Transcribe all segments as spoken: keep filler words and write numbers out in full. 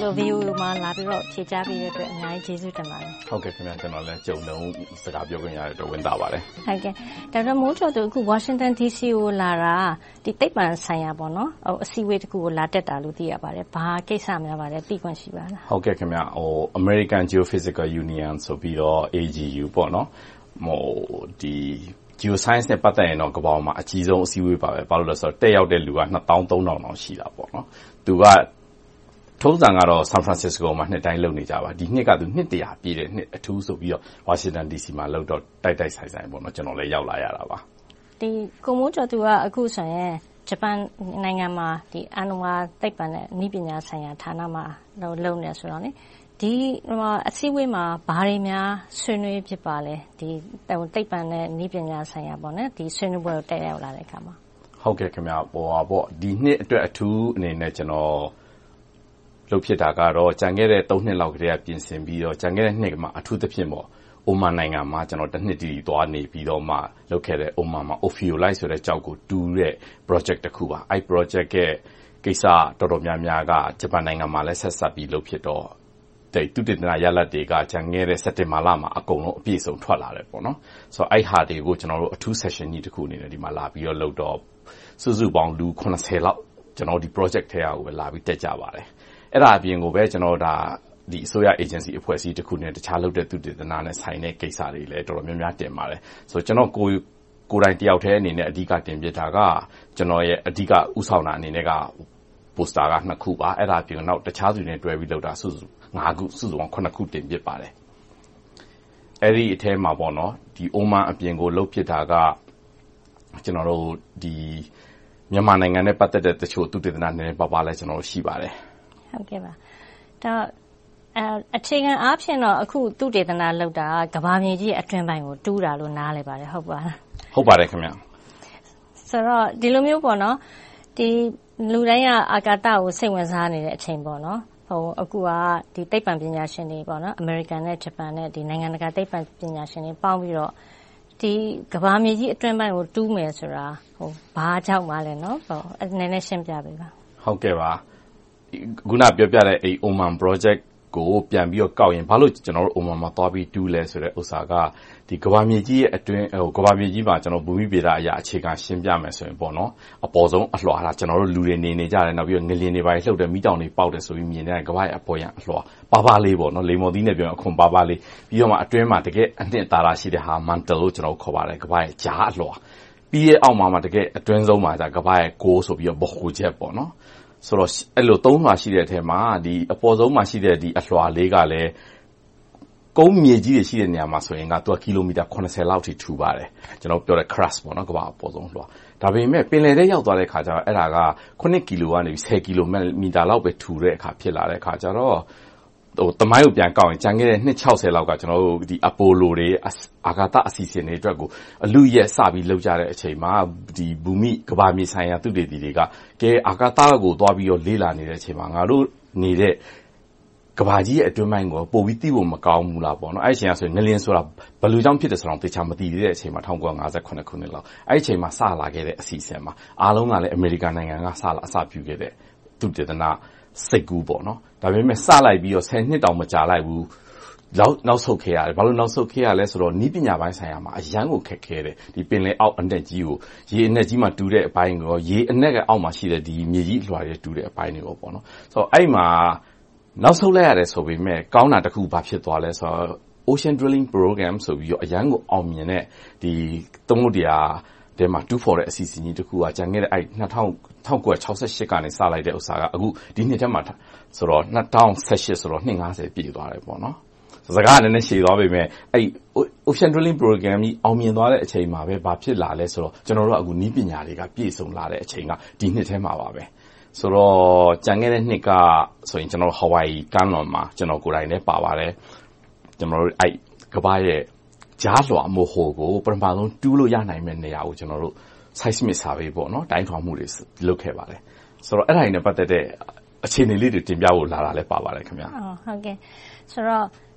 ဆို view မှာလာပြီးတော့ဖြေကြားပေးတဲ့အတွက်အများကြီးကျေးဇူးတင်ပါတယ်ဟုတ်ကဲ့ခင်ဗျာကျွန်တော်လည်းကြုံလုံးစကားပြောခွင့်ရတဲ့အတွက်ဝင်တာပါတယ်ဟုတ်ကဲ့ဒေါက်တာမိုးကျော်သူအခု Washington ဒီ စီ ကိုလာတာဒီသိပ္ပံဆိုင်ရာပေါ့နော်ဟိုအစည်းအဝေးတစ်ခုကိုလာတက်တာလို့သိရပါတယ်ဘာကိစ္စများပါလဲသိခွင့်ရှိပါလားဟုတ်ကဲ့ခင်ဗျာဟို American Geophysical Union ဆိုပြီးတော့ A G U ပေါ့နော်ဟိုဒီ Geoscience နဲ့ပတ်သက်ရင်တော့ကမ္ဘာမှာအကြီးဆုံးအစည်းအဝေးပါပဲဘာလို့လဲဆိုတော့တက်ရောက်တဲ့လူကနှစ်သောင်းသုံးထောင်လောက်ရှိတာပေါ့နော်သူကထုံးစံကတော့ San Francisco မှာနှစ်တိုင်းလုပ်နေကြပါဒီနှစ်ကသူနှစ်တရာပြည့်တဲ့နှစ်အထူးဆိုပြီးတော့ Washington ဒီ စီ မှာလုပ်တော့တိုက်တိုက်ဆိုင်ဆိုင်ပေါ့နော်ကျွန်တော်လည်းရောက်လာရတာပါဒီကိုမိုးကျော်သူကအခုဆိုရင်ဂျပန်နိုင်ငံမှာဒီအနုမာသိပ္ပံနဲ့နည်းပညာဆိုင်ရာဌာနမှာလုပ်နေဆိုတော့လေဒီအစည်းအဝေးမှာဘာတွေများဆွေးနွေးဖြစ်ပါလဲဒီသိပ္ပံနဲ့နည်းပညာဆိုင်ရာပေါ့နော်ဒီဆွေးနွေးပွဲကိုတက်ရောက်လာတဲ့အခါမှာဟုတ်ကဲ့ခင်ဗျာပေါ်ပါပေါ့ဒီနှစ်အတွက်အထူးအနေနဲ့ကျွန်တော်လုပ်ဖြစ်တာကတော့ကြံခဲ့တဲ့သုံးနှစ်လောက်ကတည်းကပြင်ဆင်ပြီးတော့ကြံခဲ့တဲ့နှစ်မှာအထူးသဖြင့်ပေါ့အိုမန်နိုင်ငံမှာကျွန်တော်တစ်နှစ်တည်းသွားနေပြီးတော့မှလုပ်ခဲ့တဲ့အိုမန်မှာ Ophiolite ဆိုတဲ့ကြောက်ကိုတူးတဲ့ project တစ်ခုပါအဲ့ project ရဲ့ကိစ္စတော်တော်များများကဂျပန်နိုင်ငံမှာလည်းဆက်ဆက်ပြီးလုပ်ဖြစ်တော့တဲ့တူတည်နာရလတ်တွေကကြံခဲ့တဲ့စက်တင်ဘာလမှာအကုန်လုံးအပြည့်စုံထွက်လာတယ်ပေါ့နော်ဆိုတော့အဲ့ဟာတွေကိုကျွန်တော်တို့အထူး session ကြီးတစ်ခုအနေနဲ့ဒီမှာလာပြီးတော့လုပ်တော့စုစုပေါင်းလူခုနှစ်ဆယ်လောက်ကျွန်တော်ဒီ project ထဲကိုပဲလာပြီးတက်ကြပါတယ်အဲ့ဒါအပြင်ကိုပဲကျွန်တော်ဒါဒီအစိုးရ agency အဖွဲ့အစည်းတစ်ခုနဲ့တခြားလုပ်တဲ့သူတည်တနာနဲ့ဆိုင်တဲ့ကိစ္စတွေလည်းတော်တော်များများတင်ပါတယ်ဆိုတော့ကျွန်တော်ကိုကိုယ်တိုင်တယောက်တည်းအနေနဲ့အဓိကတင်ပြတာကကျွန်တော်ရဲ့အဓိကဥဆောင်တာအနေနဲ့က poster ကနှစ်ခုပါအဲ့ဒါအပြင်တော့တခြားသူတွေနဲ့တွဲပြီးလုပ်တာစုစုငါးခုစုစုပေါင်းခုနှစ်ခုတင်ပြပါတယ်အဲ့ဒီအထဲမှာပေါ့နော်ဒီအိုမန်အပြင်ကိုလုပ်ဖြစ်တာကကျွန်တော်တို့ဒီမြန်မာနိုင်ငံနဲ့ပတ်သက်တဲ့တချို့သူတည်တနာနည်းနည်းပါးပါးလဲကျွန်တော်တို့ရှိပါတယ်ဟုတ်ကဲ့ပါတော့အဲအခြေခံအားဖြင့်တော့အခုသူတည်တနာလောက်တာကဘာမြေကြီးအတွင်းပိုင်းကိုတူးတာလို့နားလဲပါတယ်ဟုတ်ပါလားဟုတ်ပါတယ်ခင်ဗျဆိုတော့ဒီလိုမျိုးပေါ့နော်ဒီလူတိုင်းကအာကာသကိုစိတ်ဝင်စားနေတဲ့အချိန်ပေါ့နော်ဟိုအခုကဒီသိပ္ပံပညာရှင်တွေပေါ့နော်အမေရိကန်နဲ့ဂျပန်နဲ့ဒီနိုင်ငံတကာသိပ္ပံပညာရှင်တွေပေါင်းပြီးတော့ဒီကဘာမြေကြီးအတွင်းပိုင်းကိုတူးမယ်ဆိုတာဟိုဘာကြောင့်မှလဲနော်ဟိုနည်းနည်းရှင်းပြပေးပါဟုတ်ကဲ့ပါခုနပြောပြတဲ့အဲ့ Oman project ကိုပြန်ပြီးတော့ကောက်ရင်ဘာလို့ကျွန်တော်တို့ Oman မှာသွားပြီးတူးလဲဆိုတဲ့ဥစ္စာကဒီကဘာမြေကြီးရဲ့အတွင်းဟိုကဘာမြေကြီးမှာကျွန်တော်ဘူမိဗေဒအရာအခြေခံရှင်းပြမယ်ဆိုရင်ပေါ့နော်အပေါ်ဆုံးအလွှာလားကျွန်တော်တို့လူတွေနေနေကြတယ်နောက်ပြီးတော့ငလျင်တွေပါလှုပ်တယ်မိတောင်တွေပေါက်တယ်ဆိုပြီးမြင်တဲ့ကဘာရဲ့အပေါ်ရအလွှာပါပါလေးပေါ့နော်လေမော်သီးနဲ့ပြောရင်အခွန်ပါပါလေးပြီးတော့မှအတွင်းမှာတကယ်အနှစ်သာရရှိတဲ့ဟာ mantle လို့ကျွန်တော်ခေါ်ပါတယ်ကဘာရဲ့ဂျားအလွှာပြီးရဲ့အောက်မှာမှတကယ်အတွင်းဆုံးမှာဒါကဘာရဲ့ကိုးဆိုပြီးတော့ဘခုချက်ပေါ့နော်ဆိုတော့အဲ့လိုသုံးလွှာရှိတဲ့အထက်မှာဒီအပေါ်ဆုံးမှာရှိတဲ့ဒီအလွှာလေးကလည်းကုန်းမြေကြီးတွေရှိတဲ့နေရာမှာဆိုရင်ကသူကကီလိုမီတာခုနှစ်ဆယ်လောက်ထိထူပါတယ်ကျွန်တော်ပြောတဲ့ crust ပေါ့နော်ကမ္ဘာအပေါ်ဆုံးလွှာဒါပေမဲ့ပင်လယ်ထဲရောက်သွားတဲ့ခါကျတော့အဲ့ဒါကခုနှစ်ကီလိုကနေဆယ်ကီလိုမီတာလောက်ပဲထူတဲ့အခါဖြစ်လာတဲ့အခါကျတော့ဟိုတမိုင်းကိုပြန်ကောက်ရင်ကြံခဲ့တဲ့နှစ်ခြောက်ဆယ်လောက်ကကျွန်တော်တို့ဒီအပိုလိုတွေအာကာသအစီအစဉ်တွေအတွက်ကိုအလူရက်စပြီးလုပ်ကြတဲ့အချိန်မှာဒီဘူမိကဘာမြေဆိုင်ရာသုတေသီတွေကကဲအာကာသကိုသွားပြီးတော့လေ့လာနေတဲ့အချိန်မှာငါတို့နေတဲ့ကဘာကြီးရဲ့အတွင်းပိုင်းကိုပို့ပြီးသိဖို့မကောင်းဘူးလားပေါ့နော်အဲ့အချိန်ကဆိုရင်ငလျင်ဆိုတာဘယ်လိုကြောင့်ဖြစ်တယ်ဆိုတော့တေချာမသိသေးတဲ့အချိန်မှာ၁၉၅၇ခုနှစ်လောက်အဲ့အချိန်မှာစလာခဲ့တဲ့အစီအစဉ်မှာအားလုံးကလည်းအမေရိကန်နိုင်ငံကစလာအစပြုခဲ့တဲ့သုတေသနစိတ်ကူးပေါ့နော်ဒါပေမဲ့စလိုက်ပြီးတော့ဆယ်နှစ်တောင်မကြာလိုက်ဘူးနောက်နောက်ဆုတ်ခဲ့ရတယ်ဘာလို့နောက်ဆုတ်ခဲ့ရလဲဆိုတော့နီးပညာပိုင်းဆိုင်ရာမှာအရန်ကိုခက်ခဲတယ်ဒီပင်လယ်အောက်အနက်ကြီးကိုရေအနက်ကြီးမှာတူးတဲ့အပိုင်းကိုရေအနက်ကအောက်မှာရှိတဲ့ဒီမြေကြီးအလွှာတွေတူးတဲ့အပိုင်းတွေကိုပေါ့နော်ဆိုတော့အဲ့မှာနောက်ဆုတ်လိုက်ရတယ်ဆိုပေမဲ့ကောင်းတာတစ်ခုဘာဖြစ်သွားလဲဆိုတော့ Ocean Drilling Program ဆိုပြီးတော့အရန်ကိုအောင်မြင်တဲ့ဒီသုံးလို့တရားတဲမှာtwo for တဲ့အစီအစဉ်ကြီးတစ်ခုကကြံခဲ့တဲ့အဲ့၂၀၁၉၆၈ကနေစလိုက်တဲ့ဥစ္စာကအခုဒီနှစ်ထဲမှာဆိုတော့၂၀၁၈ဆိုတော့နှစ်၅၀ပြည့်သွားတယ်ပေါ့နော်စကားနည်းနည်းရှည်သွားပေမဲ့အဲ့ Ocean Drilling Program ကြီးအောင်မြင်သွားတဲ့အချိန်မှာပဲဘာဖြစ်လာလဲဆိုတော့ကျွန်တော်တို့အခုနီးပညာတွေကပြည့်စုံလာတဲ့အချိန်ကဒီနှစ်ထဲမှာပါပဲဆိုတော့ကြံခဲ့တဲ့နှစ်ကဆိုရင်ကျွန်တော် Hawaii ကမ်းလွန်မှာကျွန်တော်ကိုယ်တိုင်လည်းပါပါတယ်ကျွန်တော်တို့အဲ့ကဘာရဲ့ဂျားလွှာမိုဟိုကိုပထမဆုံးတူးလို့ရနိုင်မယ့်နေရာကိုကျွန်တော်တို့ seismic survey ပေါ့နော်တိုင်းထွာမှုတွေလုပ်ခဲ့ပါတယ်ဆိုတော့အဲ့ဒါတွေနဲ့ပတ်သက်တဲ့အခြေအနေလေးတွေတင်ပြဖို့လာတာလည်းပါပါတယ်ခင်ဗျာဟုတ်ဟုတ်ကဲ့ဆိုတော့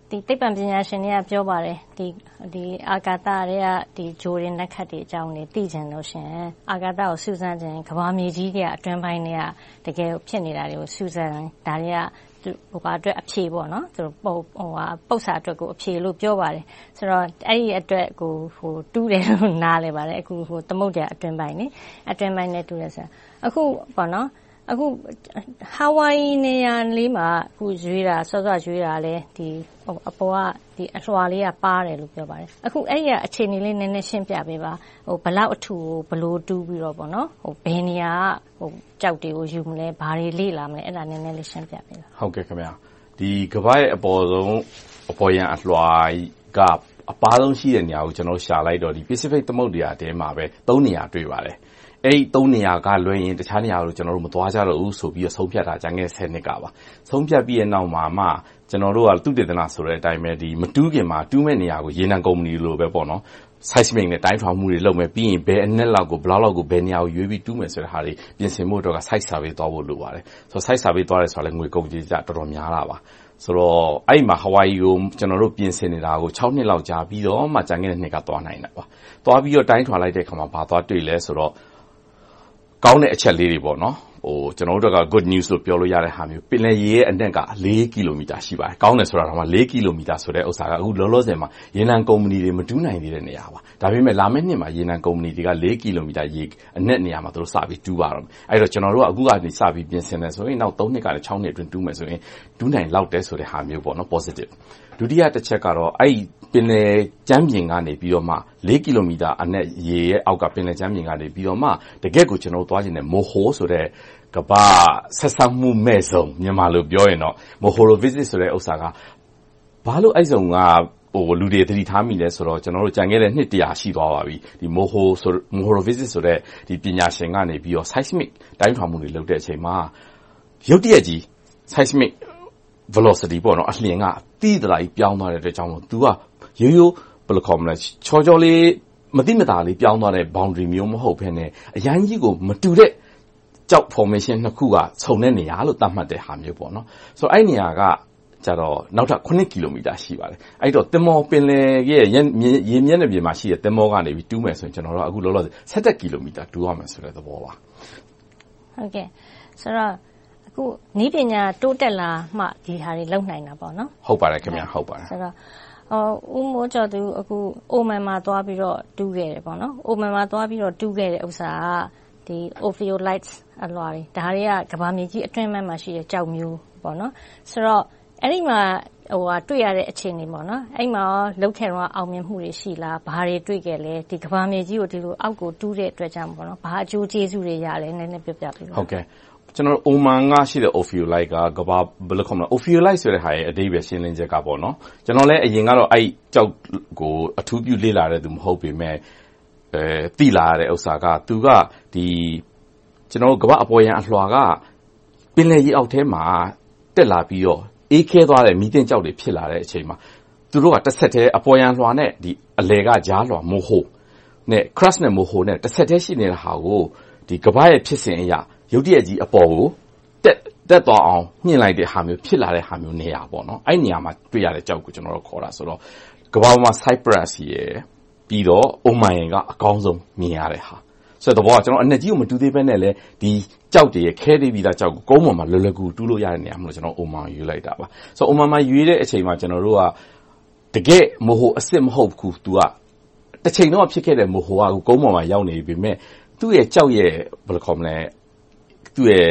ဒီသိပ္ပံပညာရှင်တွေကပြောပါတယ်ဒီဒီအာကာသတွေကဒီဂျိုရင်လက်ခတ်တွေအကြောင်းတွေသိချင်လို့ရှင်အာကာသကိုစူးစမ်းခြင်းကဘာမြေကြီးတွေကအတွင်းပိုင်းတွေကတကယ်ဖြစ်နေတာတွေကိုစူးစမ်းဒါတွေကဟိုကအတွက်အဖြေပေါ့နော်သူတို့ဟိုဟာပု္ပ္ပစာအတွက်ကိုအဖြေလို့ပြောပါတယ်ဆိုတော့အဲ့ဒီအတွက်ကိုဟိုတူးတယ်လို့နားလဲပါတယ်အခုဟိုသမုဒ္ဒရာအတွင်းပိုင်းနေအတွင်းပိုင်းနဲ့တူတယ်ဆိုအခုပေါ့နော်အခုဟာဝိုင်နေရာလေးမှာအခုရွေးတာစောစောရွေးတာလဲဒီအပေါ်ကဒီအလွှာလေးကပါတယ်လို့ပြောပါတယ်အခုအဲ့ဒီအခြေအနေလေးနည်းနည်းရှင်းပြပေးပါဟိုဘလောက်အထူကိုဘလို့တူးပြီးတော့ပေါ့နော်ဟိုဘယ်နေရာကဟိုကြောက်တွေကိုယူမလဲဘာတွေလေ့လာမလဲအဲ့ဒါနည်းနည်းလေးရှင်းပြပေးပါဟုတ်ကဲ့ခင်ဗျာဒီကမ္ဘာရဲ့အပေါ်ဆုံးအပေါ်ရန်အလွှာကအပါဆုံးရှိတဲ့နေရာကိုကျွန်တော်ရှာလိုက်တော့ဒီ Pacific သမုဒ္ဒရာထဲမှာပဲသုံးနေရာတွေ့ပါတယ်အဲ့ဒီသုံးနေရာကလွှဲရင်တခြားနေရာကိုကျွန်တော်တို့မသွားကြတော့ဘူးဆိုပြီးတော့ဆုံးဖြတ်တာကြံခဲ့ဆယ်နှစ်ကပါဆုံးဖြတ်ပြီးတဲ့နောက်မှာမှကျွန်တော်တို့ကသူတေသနဆိုတဲ့အတိုင်းပဲဒီမတူးခင်မှာတူးမဲ့နေရာကိုရေနံကုမ္ပဏီလိုပဲပေါ့နော် seismic နဲ့တိုင်းထွာမှုတွေလုပ်မယ်ပြီးရင်ဘယ်အနက်လောက်ကိုဘယ်လောက်လောက်ကိုဘယ်နေရာကိုရွေးပြီးတူးမယ်ဆိုတဲ့ဟာတွေပြင်ဆင်ဖို့တော့က site survey သွားဖို့လိုပါတယ်ဆိုတော့ site survey သွားရဲဆိုတော့လည်းငွေကုန်ကြေးကြတော်တော်များလာပါဆိုတော့အဲ့မှာ Hawaii ကိုကျွန်တော်တို့ပြင်ဆင်နေတာကို၆နှစ်လောက်ကြာပြီးတော့မှကြံခဲ့တဲ့နှစ်ကသွားနိုင်တာပါသွားပြီးတော့တိုင်းထွာလိုက်တဲ့အခါမှာဘာသွားတွေ့လဲဆိုတော့ကောင်းတဲ့အချက်လေးတွေပေါ့နော်ဟိုကျွန်တော်တို့က good news လို့ပြောလို့ရတဲ့ဟာမျိုးပင်လယ်ရေရဲ့အနက်က၄ကီလိုမီတာရှိပါတယ်ကောင်းတယ်ဆိုတာကမှ၄ကီလိုမီတာဆိုတဲ့ဥစ္စာကအခုလောလောဆယ်မှာရေနံကုမ္ပဏီတွေမတူးနိုင်သေးတဲ့နေရာပါဒါပေမဲ့လာမယ့်နှစ်မှာရေနံကုမ္ပဏီတွေက၄ကီလိုမီတာရေအနက်နေရာမှာသူတို့စပြီးတူးပါတော့အဲ့တော့ကျွန်တော်တို့ကအခုကနေစပြီးပြင်ဆင်တယ်ဆိုရင်နောက်၃နှစ်ကနေ၆နှစ်အတွင်းတူးမယ်ဆိုရင်တူးနိုင်လောက်တဲ့ဆိုတဲ့ဟာမျိုးပေါ့နော် positive ဒုတိယတစ်ချက်ကတော့အဲ့ပင်လယ်ကျမ်းပြင်ကနေပြီးတော့မှ၄ကီလိုမီတာအနက်ရေရဲ့အောက်ကပင်လယ်ကျမ်းပြင်ကနေပြီးတော့မှတကယ့်ကိုကျွန်တော်တို့သွားခြင်းနဲ့မိုဟိုဆိုတဲ့ကမ္ဘာဆက်ဆံမှုမဲ့ဆုံးမြန်မာလိုပြောရင်တော့မိုဟိုလို visit ဆိုတဲ့ဥစ္စာကဘာလို့အဲ့ဆုံးကဟိုလူတွေသတိထားမိလဲဆိုတော့ကျွန်တော်တို့ကြံခဲ့တဲ့နှစ်တရာရှိသွားပါပြီဒီမိုဟိုဆိုမိုဟိုလို visit ဆိုတဲ့ဒီပညာရှင်ကနေပြီးတော့ seismic တိုင်းထွာမှုတွေလုပ်တဲ့အချိန်မှာရုတ်တရက်ကြီး seismic velocity ပေါ့နော်အလျင်ကတိတလိုက်ပြောင်းသွားတဲ့အတွက်ကြောင့်မို့ तू ကရိုးရိုးဘယ်လိုခေါ်မလဲချောချောလေးမတိမတာလေးပြောင်းသွားတဲ့ boundary မျိုးမဟုတ်ဘဲနဲ့အရင်ကြီးကိုမတူတဲ့ကြောက် formation နှစ်ခုကခြုံတဲ့နေရာလို့သတ်မှတ်တဲ့ဟာမျိုးပေါ့နော်ဆိုတော့အဲ့နေရာကကျတော့နောက်ထပ်9ကီလိုမီတာရှိပါတယ်အဲ့တော့တင်မောပင်လယ်ရဲ့ရေမျက်နှာပြင်မှာရှိတဲ့တင်မောကနေပြီးတူးမယ်ဆိုရင်ကျွန်တော်တို့အခုလောလောဆယ်၁၁ကီလိုမီတာတူးရမယ်ဆိုတဲ့သဘောပါဟုတ်ကဲ့ဆိုတော့အခုနည်းပညာတိုးတက်လာမှဒီဟာတွေလုံနိုင်တာပေါ့နော်ဟုတ်ပါတယ်ခင်ဗျာဟုတ်ပါတယ်ဆိုတော့အော်ဦးမိုးကျော်သူအခုအိုမန်မှာသွားပြီးတော့တူးခဲ့တယ်ပေါ့နော်အိုမန်မှာသွားပြီးတော့တူးခဲ့တဲ့ဥစ္စာကဒီ ophiolites အလွှာတွေဒါတွေကကမ္ဘာမြေကြီးအတွင်းမှာရှိတဲ့ကြောက်မျိုးပေါ့နော်ဆိုတော့အဲ့ဒီမှာဟိုဟာတွေ့ရတဲ့အခြေအနေပေါ့နော်အဲ့မှာလောက်ခဲ့တော့အောင်မြင်မှုတွေရှိလားဘာတွေတွေ့ခဲ့လဲဒီကမ္ဘာမြေကြီးကိုဒီလိုအောက်ကိုတူးတဲ့အတွက်ကြောင့်ပေါ့နော်ဘာအကျိုးကျေးဇူးတွေရလဲနည်းနည်းပြပြပေးပါဟုတ်ကဲ့ကျွန်တော်အိုမန်ကရှိတဲ့ ophiolite ကကဘာဘယ်လိုခေါ်မလဲ ophiolite ဆိုတဲ့ဟာရဲ့အဓိပ္ပာယ်ရှင်းလင်းချက်ကပေါ့နော်ကျွန်တော်လည်းအရင်ကတော့အဲ့ကြောက်ကိုအထူးပြုလေ့လာတဲ့သူမဟုတ်ပေမဲ့အဲတိလာရတဲ့ဥစ္စာကသူကဒီကျွန်တော်ကဘာအပေါ်ရန်အလွှာကပင်လယ်ရေအောက်ထဲမှာတက်လာပြီးတော့အေးခဲသွားတဲ့မီးတင်ကြောက်တွေဖြစ်လာတဲ့အချိန်မှာသူတို့ကတစ်ဆက်တည်းအပေါ်ရန်လွှာနဲ့ဒီအလယ်ကကြားလွှာမိုဟိုနဲ့ crust နဲ့မိုဟိုနဲ့တစ်ဆက်တည်းရှိနေတဲ့ဟာကိုဒီကဘာရဲ့ဖြစ်စဉ်အရာရုတ်တရက်ကြီးအပေါ်ကိုတက်တက်သွားအောင်ညှင့်လိုက်တဲ့ဟာမျိုးဖြစ်လာတဲ့ဟာမျိုးနေရာပေါ့နော်အဲ့နေရာမှာတွေ့ရတဲ့ကြောက်ကိုကျွန်တော်တို့ခေါ်တာဆိုတော့ကဘာမှာ Cyprus ရဲ့ပြီးတော့ Oman ကအကောင်းဆုံးမြင်ရတဲ့ဟာဆိုတော့ကျွန်တော်အနှစ်ကြီးကိုမတူသေးဘဲနဲ့လေဒီကြောက်တွေရဲ့ခဲသေးပြီးသားကြောက်ကိုကုန်းပေါ်မှာလွယ်လွယ်ကူတူးလို့ရတဲ့နေရာမှာကျွန်တော် Oman ရွေးလိုက်တာပါဆိုတော့ Oman မှာရွေးတဲ့အချိန်မှာကျွန်တော်တို့ကတကယ်မိုဟိုအစ်စ်မဟုတ်ဘူး तू ကတစ်ချိန်တော့ဖြစ်ခဲ့တဲ့မိုဟိုကကုန်းပေါ်မှာရောက်နေပြီမဲ့သူ့ရဲ့ကြောက်ရဲ့ဘယ်လိုခေါ်မလဲသူ့ရဲ့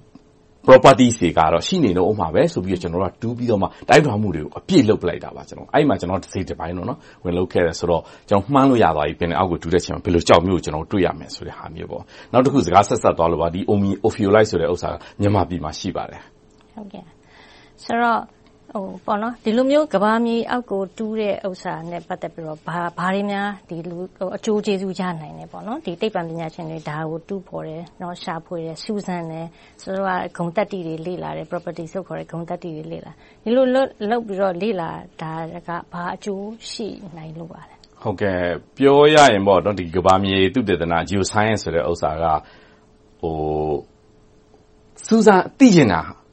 properties တွေကတော့ရှိနေတော့ဥမှာပဲဆိုပြီးတော့ကျွန်တော်တို့ကတူးပြီးတော့မှတိုင်းထွာမှုတွေကိုအပြည့်လုပ်ပလိုက်တာပါကျွန်တော်အဲ့မှာကျွန်တော်တစ်စိတ်တစ်ပိုင်းတော့နော်ဝင်လုပ်ခဲ့တယ်ဆိုတော့ကျွန်တော်မှန်းလို့ရသွားပြီပင်အောက်ကိုတူးတဲ့ချိန်မှာဘယ်လိုကြောက်မျိုးကိုကျွန်တော်တွေ့ရမယ်ဆိုတဲ့ဟာမျိုးပေါ့နောက်တစ်ခုစကားဆက်ဆက်သွားလို့ပါဒီ ophiolite ဆိုတဲ့ဥစ္စာကမြန်မာပြည်မှာရှိပါတယ်ဟုတ်ကဲ့ဆိုတော့ဟိုပေါ့နော်ဒီလိုမျိုးကဘာမြေအောက်ကိုတူးတဲ့ဥစ္စာနဲ့ပတ်သက်ပြီးတော့ဘာဘာတွေများဒီလူအကျိုးကျေးဇူးရနိုင်တယ်ပေါ့နော်ဒီသိပ္ပံပညာရှင်တွေဒါကိုတူးဖော်တယ်နော်ရှာဖွေတယ်စူးစမ်းတယ်ဆိုတော့ဂုဏ်သတ္တိတွေလေ့လာတယ် property ဆိုခေါ်တဲ့ဂုဏ်သတ္တိတွေလေ့လာဒီလိုလုပ်ပြီးတော့လေ့လာတာကဘာအကျိုးရှိနိုင်လို့ပါလဲဟုတ်ကဲ့ပြောရရင်ပေါ့နော်ဒီကဘာမြေသုတေသန geoscience ဆိုတဲ့ဥစ္စာကဟိုစူးစမ်းသိကျင်တာ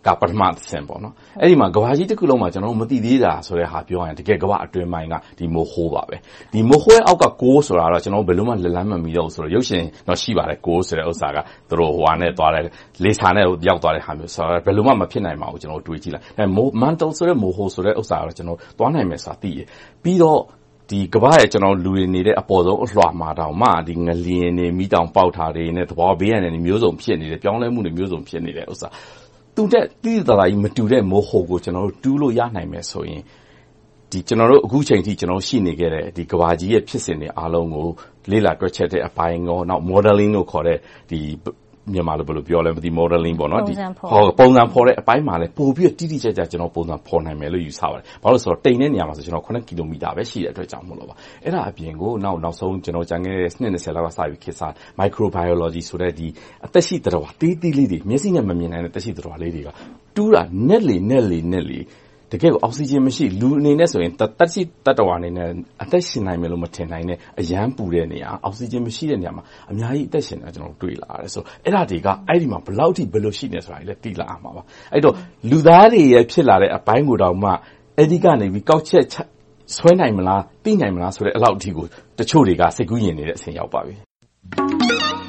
ကပထမဆင့်ပေါ့နော်အဲ့ဒီမှာကဘာကြီးတစ်ခုလုံးမှာကျွန်တော်တို့မသိသေးတာဆိုတဲ့ဟာပြောရင်တကယ်ကဘာအတွင်းပိုင်းကဒီမိုဟိုးပါပဲဒီမိုဟိုးရဲ့အောက်ကကိုးဆိုတာတော့ကျွန်တော်တို့ဘယ်လိုမှလက်လန်းမမီတော့ဆိုတော့ရုပ်ရှင်တော့ရှိပါတယ်ကိုးဆိုတဲ့ဥစ္စာကသူတို့ဟိုဟာနဲ့သွားတယ်လေစာနဲ့ရောက်သွားတဲ့ဟာမျိုးဆိုတော့ဘယ်လိုမှမဖြစ်နိုင်ပါဘူးကျွန်တော်တို့တွေးကြည့်လိုက်အဲမန်တယ်ဆိုတဲ့မိုဟိုးဆိုတဲ့ဥစ္စာကတော့ကျွန်တော်သွားနိုင်မယ်ဆိုတာသိရပြီးတော့ဒီကဘာရဲ့ကျွန်တော်လူတွေနေတဲ့အပေါ်ဆုံးအလွှာမှာတောင်မှဒီငလျင်နေမိတောင်ပေါက်ထားတွေနဲ့သဘောဘေးရနေမျိုးစုံဖြစ်နေတယ်ပြောင်းလဲမှုတွေမျိုးစုံဖြစ်နေတဲ့ဥစ္စာတူတဲ့တိတိတလာကြီးမတူတဲ့မိုဟိုကိုကျွန်တော်တို့တူးလို့ရနိုင်မယ်ဆိုရင်ဒီကျွန်တော်တို့အခုချိန်ထိကျွန်တော်ရှိနေခဲ့တဲ့ဒီကဘာကြီးရဲ့ဖြစ်စဉ်တွေအားလုံးကိုလေ့လာတွက်ချက်တဲ့အပိုင်းကောနောက် modeling လို့ခေါ်တဲ့ဒီမြန်မာလိုဘယ်လိုပြောလဲမသိ modeling ပေါ့နော်ဒီဟောပုံစံဖော်တဲ့အပိုင်းမှာလည်းပို့ပြီးတိတိကျကျကျွန်တော်ပုံစံဖော်နိုင်မယ်လို့ယူဆပါတယ်ဘာလို့ဆိုတော့တိမ်တဲ့နေရာမှာဆိုကျွန်တော်ခုကီလိုမီတာပဲရှိတဲ့အတွက်ကြောင့်မဟုတ်လို့ပါအဲ့ဒါအပြင်ကိုနောက်နောက်ဆုံးကျွန်တော်ကြံခဲ့တဲ့နှစ်၂၀လောက်ကစပြီးခေတ်စား microbiology ဆိုတဲ့ဒီအသက်ရှိသတ္တဝါတေးသေးလေးတွေမျက်စိနဲ့မမြင်နိုင်တဲ့သက်ရှိသတ္တဝါလေးတွေကတူးတာနဲ့လေနဲ့လေနဲ့လေတကယ်ကိုအောက်ဆီဂျင်မရှိလူအနေနဲ့ဆိုရင်တက်ရှိတတ္တဝါအနေနဲ့အသက်ရှင်နိုင်မယ်လို့မထင်နိုင်တဲ့အရန်ပူတဲ့နေရာအောက်ဆီဂျင်မရှိတဲ့နေရာမှာအများကြီးအသက်ရှင်နေတာကျွန်တော်တွေ့လာရတယ်ဆိုအဲ့ဒါတွေကအဲ့ဒီမှာဘယ်လောက်ထိဘယ်လိုရှိနေဆိုတာလည်းသိလာမှာပါအဲ့တော့လူသားတွေရဲ့ဖြစ်လာတဲ့အပိုင်းကိုတောင်မှအဲ့ဒီကနေပြီးကောက်ချက်ဆွဲနိုင်မလားသိနိုင်မလားဆိုတဲ့အလောက်အထိကိုတချို့တွေကစိတ်ကူးယဉ်နေတဲ့အဆင့်ရောက်ပါပြီ